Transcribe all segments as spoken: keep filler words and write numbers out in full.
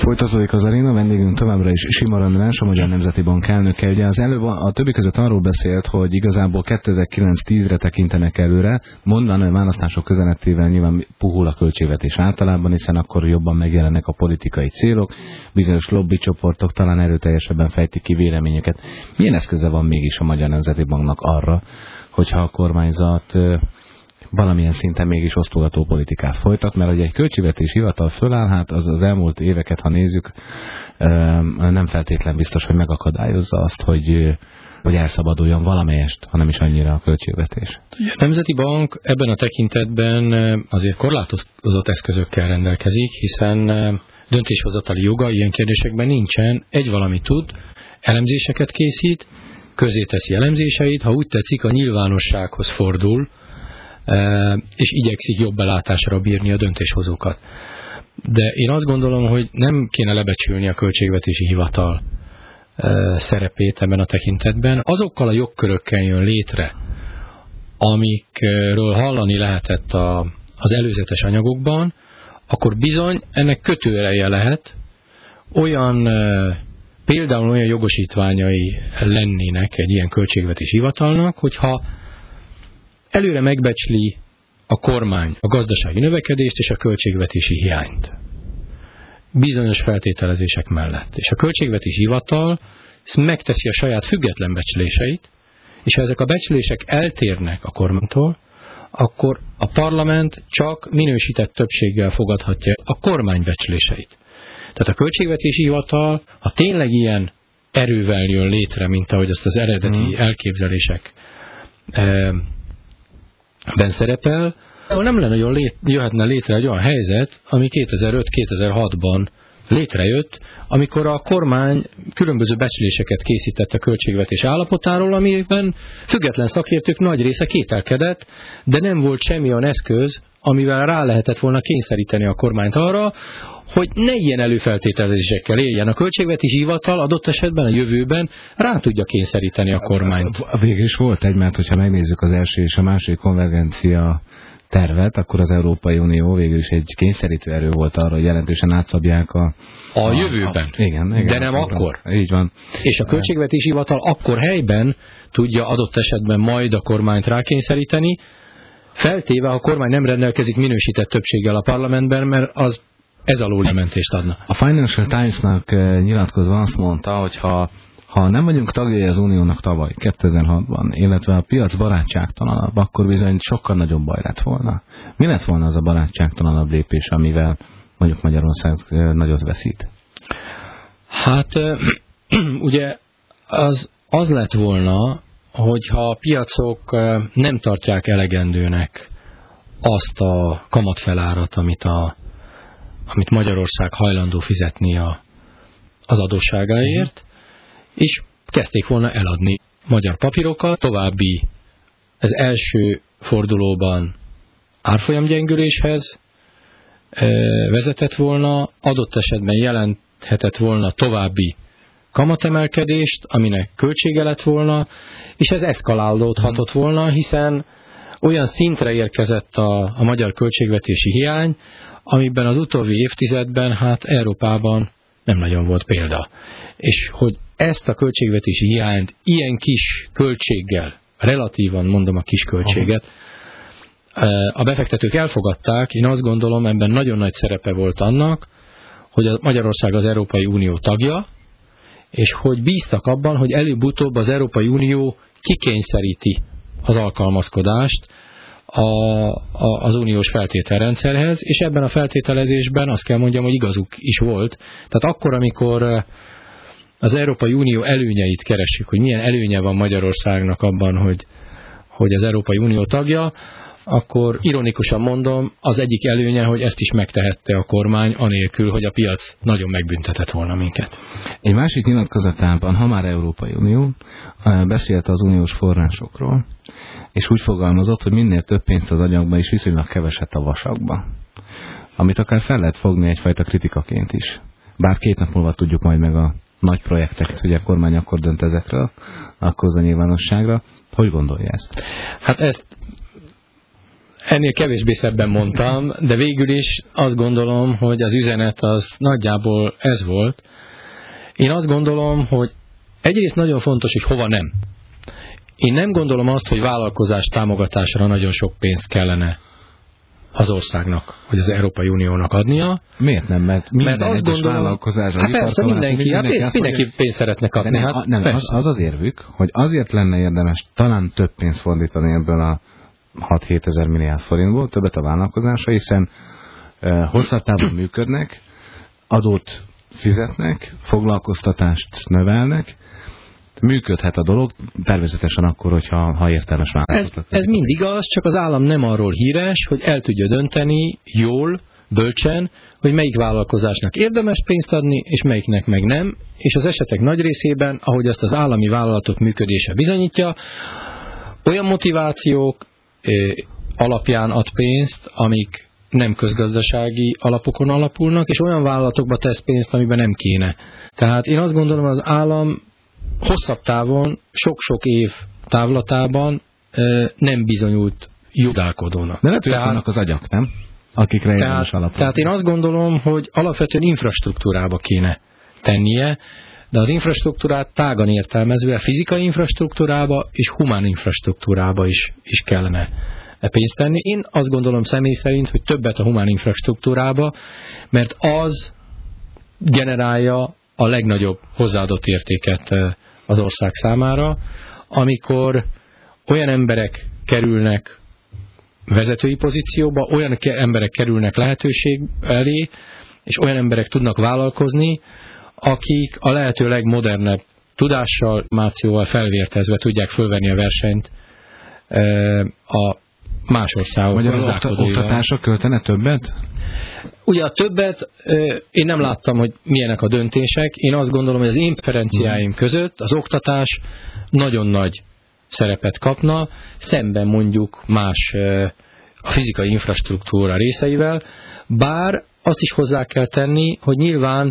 Folytatódik az aréna, vendégünk továbbra is Simara Levens, a Magyar Nemzeti Bank elnöke. Ugye az előbb a többi között arról beszélt, hogy igazából kétezer-kilenc-tízre tekintenek előre, mondván a választások közelettével nyilván puhul a költségvetés általában, hiszen akkor jobban megjelennek a politikai célok, bizonyos lobbycsoportok talán erőteljesebben fejtik ki véleményeket. Milyen eszköze van mégis a Magyar Nemzeti Banknak arra, hogyha a kormányzat valamilyen szinten mégis osztogató politikát folytat, mert hogy egy költségvetési hivatal föláll, hát az az elmúlt éveket, ha nézzük, nem feltétlen biztos, hogy megakadályozza azt, hogy, hogy elszabaduljon valamelyest, hanem is annyira a költségvetés. A Nemzeti Bank ebben a tekintetben azért korlátozott eszközökkel rendelkezik, hiszen döntéshozatali joga ilyen kérdésekben nincsen. Egy valami tud, elemzéseket készít, közzéteszi elemzéseit, ha úgy tetszik, a nyilvánossághoz fordul, és igyekszik jobb belátásra bírni a döntéshozókat. De én azt gondolom, hogy nem kéne lebecsülni a költségvetési hivatal szerepét ebben a tekintetben. Azokkal a jogkörökkel jön létre, amikről hallani lehetett a, az előzetes anyagokban, akkor bizony ennek kötőereje lehet, olyan, például olyan jogosítványai lennének egy ilyen költségvetési hivatalnak, hogyha előre megbecsli a kormány a gazdasági növekedést és a költségvetési hiányt. Bizonyos feltételezések mellett. És a költségvetési hivatal megteszi a saját független becsléseit, és ha ezek a becslések eltérnek a kormánytól, akkor a parlament csak minősített többséggel fogadhatja a kormány becsléseit. Tehát a költségvetési hivatal, ha tényleg ilyen erővel jön létre, mint ahogy azt az eredeti hmm. elképzelések eh, ben szerepel, ahol nem lenne jól lét, jöhetne létre egy olyan helyzet, ami kétezer-öt-kétezer-hatban létrejött, amikor a kormány különböző becsléseket készített a költségvetés állapotáról, amiben független szakértők nagy része kételkedett, de nem volt semmi olyan eszköz, amivel rá lehetett volna kényszeríteni a kormányt arra, hogy ne ilyen előfeltételezésekkel éljen. A költségvetési hivatal adott esetben a jövőben rá tudja kényszeríteni a kormányt. Végül is volt egy, mert hogyha megnézzük az első és a második konvergencia tervet, akkor az Európai Unió végül is egy kényszerítő erő volt arra, hogy jelentősen átszabják a... A, a jövőben. A, igen, igen. De nem akkor. Így van. És a költségvetési hivatal akkor helyben tudja adott esetben majd a kormányt rákényszeríteni, feltéve, ha a kormány nem rendelkezik minősített többséggel a parlamentben, mert az ez alól lementést adna. A Financial Times-nak nyilatkozva azt mondta, hogy ha, ha nem vagyunk tagjai az Uniónak tavaly, kétezer-hatban, illetve a piac barátságtalanabb, akkor bizony sokkal nagyobb baj lett volna. Mi lett volna az a barátságtalanabb lépés, amivel mondjuk Magyarország nagyot veszít? Hát ugye az, az lett volna, hogyha a piacok nem tartják elegendőnek azt a kamatfelárat, amit a amit Magyarország hajlandó fizetni a, az adósságáért, és kezdték volna eladni magyar papírokat, további az első fordulóban árfolyamgyengüléshez e, vezetett volna, adott esetben jelenthetett volna további kamatemelkedést, aminek költsége lett volna, és ez eszkalálódhatott volna, hiszen olyan szintre érkezett a, a magyar költségvetési hiány, amiben az utóbbi évtizedben, hát Európában nem nagyon volt példa. És hogy ezt a költségvetési hiányt ilyen kis költséggel, relatívan mondom a kis költséget, a befektetők elfogadták, én azt gondolom, ebben nagyon nagy szerepe volt annak, hogy a Magyarország az Európai Unió tagja, és hogy bíztak abban, hogy előbb-utóbb az Európai Unió kikényszeríti az alkalmazkodást A, a, az uniós feltételrendszerhez, és ebben a feltételezésben azt kell mondjam, hogy igazuk is volt. Tehát akkor, amikor az Európai Unió előnyeit keressük, hogy milyen előnye van Magyarországnak abban, hogy, hogy az Európai Unió tagja, akkor ironikusan mondom, az egyik előnye, hogy ezt is megtehette a kormány, anélkül, hogy a piac nagyon megbüntetett volna minket. Egy másik nyilatkozatában, ha már Európai Unió, beszélt az uniós forrásokról, és úgy fogalmazott, hogy minél több pénzt az agyagba, és viszonylag keveset a vasakba. Amit akár fel lehet fogni egyfajta kritikaként is. Bár két nap múlva tudjuk majd meg a nagy projekteket, hogy a kormány akkor dönt ezekről, akkor a nyilvánosságra. Hogy gondolja ezt? Hát ezt ennél kevésbé szebben mondtam, de végül is azt gondolom, hogy az üzenet az nagyjából ez volt. Én azt gondolom, hogy egyrészt nagyon fontos, hogy hova nem. Én nem gondolom azt, hogy vállalkozás támogatásra nagyon sok pénzt kellene az országnak, vagy az Európai Uniónak adnia. Miért nem? Mert minden Mert azt gondolom, vállalkozásra... Hát persze, mindenki, mindenki, hát pénzt, mindenki pénzt szeretne kapni. Nem, hát nem az, az az érvük, hogy azért lenne érdemes talán több pénzt fordítani ebből a hat-hét ezer milliárd forintból, többet a vállalkozásra, hiszen e, hosszabb távon működnek, adót fizetnek, foglalkoztatást növelnek, működhet a dolog, természetesen akkor, hogyha ha értelmes vállalkozás. Ez, ez mind igaz, csak az állam nem arról híres, hogy el tudja dönteni jól, bölcsen, hogy melyik vállalkozásnak érdemes pénzt adni, és melyiknek meg nem, és az esetek nagy részében, ahogy azt az állami vállalatok működése bizonyítja, olyan motivációk eh, alapján ad pénzt, amik nem közgazdasági alapokon alapulnak, és olyan vállalatokba tesz pénzt, amiben nem kéne. Tehát én azt gondolom, az állam hosszabb távon, sok-sok év távlatában e, nem bizonyult jogálkodónak. De lehet, hogy az agyak, nem? Akikre érdemes alapul. Tehát én azt gondolom, hogy alapvetően infrastruktúrába kéne tennie, de az infrastruktúrát tágan értelmezve fizikai infrastruktúrába és humán infrastruktúrába is, is kellene pénzt tenni. Én azt gondolom személy szerint, hogy többet a humán infrastruktúrába, mert az generálja a legnagyobb hozzáadott értéket az ország számára, amikor olyan emberek kerülnek vezetői pozícióba, olyan emberek kerülnek lehetőség elé, és olyan emberek tudnak vállalkozni, akik a lehető legmodernebb tudással, mációval felvértezve tudják fölvenni a versenyt a más országok. Vagy az oktatásra költene többet? Ugye a többet én nem láttam, hogy milyenek a döntések. Én azt gondolom, hogy az én preferenciáim között az oktatás nagyon nagy szerepet kapna, szemben mondjuk más a fizikai infrastruktúra részeivel, bár azt is hozzá kell tenni, hogy nyilván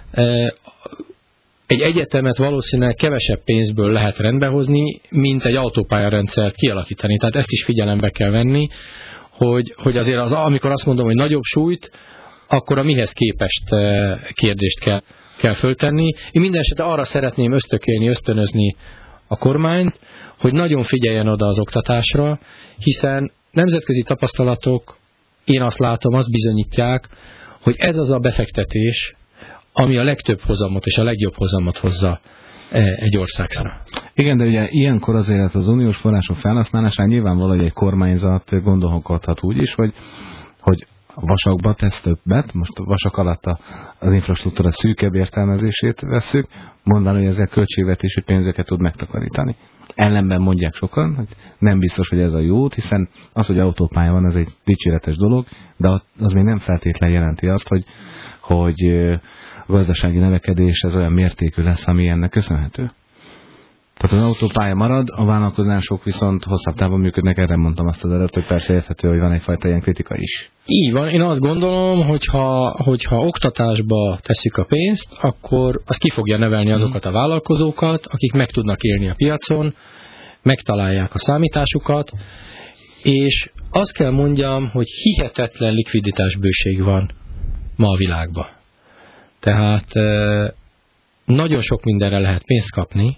egy egyetemet valószínűleg kevesebb pénzből lehet rendbehozni, mint egy autópályarendszert kialakítani. Tehát ezt is figyelembe kell venni, hogy, hogy azért az, amikor azt mondom, hogy nagyobb súlyt, akkor a mihez képest kérdést kell, kell föltenni. Én minden esetre arra szeretném ösztökélni, ösztönözni a kormányt, hogy nagyon figyeljen oda az oktatásra, hiszen nemzetközi tapasztalatok, én azt látom, azt bizonyítják, hogy ez az a befektetés, ami a legtöbb hozamot és a legjobb hozamot hozza egy ország számára. Igen, de ugye ilyenkor azért az uniós források felhasználásán nyilvánvaló, hogy egy kormányzat gondolkodhat úgy is, hogy, hogy a vasakba tesz többet, most a vasak alatt a, az infrastruktúra szűkebb értelmezését vesszük, mondani, hogy ezzel költségvetési pénzeket tud megtakarítani. Ellenben mondják sokan, hogy nem biztos, hogy ez a jó út, hiszen az, hogy autópálya van, ez egy dicséretes dolog, de az még nem feltétlenül jelenti azt, hogy, hogy a gazdasági növekedés ez olyan mértékű lesz, ami ennek köszönhető. Tehát az autópálya marad, a vállalkozások viszont hosszabb távon működnek, erre mondtam azt az előtt, hogy persze érthető, hogy van egyfajta ilyen kritika is. Így van, én azt gondolom, hogyha, hogyha oktatásba tesszük a pénzt, akkor az ki fogja nevelni azokat a vállalkozókat, akik meg tudnak élni a piacon, megtalálják a számításukat, és azt kell mondjam, hogy hihetetlen likviditásbőség van ma a világban. Tehát nagyon sok mindenre lehet pénzt kapni,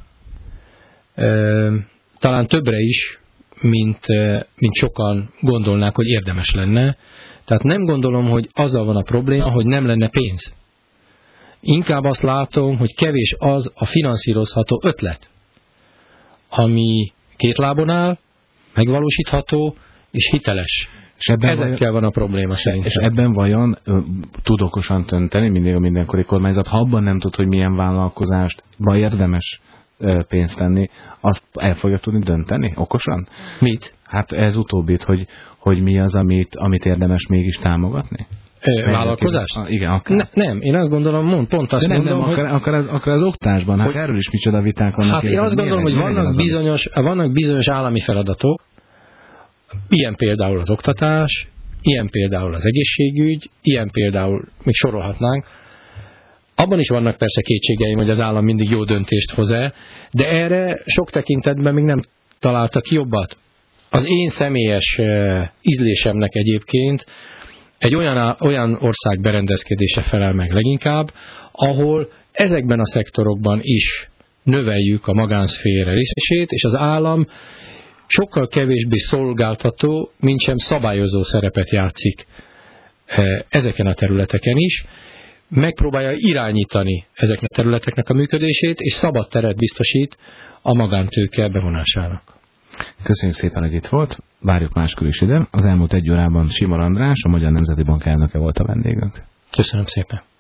talán többre is, mint, mint sokan gondolnák, hogy érdemes lenne. Tehát nem gondolom, hogy azzal van a probléma, hogy nem lenne pénz. Inkább azt látom, hogy kevés az a finanszírozható ötlet, ami két lábon áll, megvalósítható és hiteles. És ebben ezekkel vajon, van a probléma szerintem. És ebben vajon tud okosan dönteni mindig a mindenkori kormányzat, ha abban nem tud, hogy milyen vállalkozást ma érdemes pénzt tenni, azt el fogja tudni dönteni okosan? Mit? Hát ez utóbbit, hogy, hogy mi az, amit, amit érdemes mégis támogatni? Ö, vállalkozást? Ah, igen, akár. Ne, nem, én azt gondolom, mond, pont azt nem, mondom, nem, hogy... Akár, akár, az, akár az oktatásban, hát erről is micsoda viták vannak. Hát én azt gondolom, hogy vannak bizonyos, vannak bizonyos állami feladatok, ilyen például az oktatás, ilyen például az egészségügy, ilyen például, még sorolhatnánk. Abban is vannak persze kétségeim, hogy az állam mindig jó döntést hoz-e, de erre sok tekintetben még nem találtak jobbat az én személyes ízlésemnek egyébként egy olyan, olyan ország berendezkedése felel meg leginkább, ahol ezekben a szektorokban is növeljük a magánszféra részesét, és az állam sokkal kevésbé szolgáltató, mint sem szabályozó szerepet játszik ezeken a területeken is, megpróbálja irányítani ezeknek a területeknek a működését, és szabad teret biztosít a magántőke bevonásának. Köszönjük szépen, hogy itt volt. Várjuk máskor is ide. Az elmúlt egy órában Simor András, a Magyar Nemzeti Bank elnöke volt a vendégünk. Köszönöm szépen.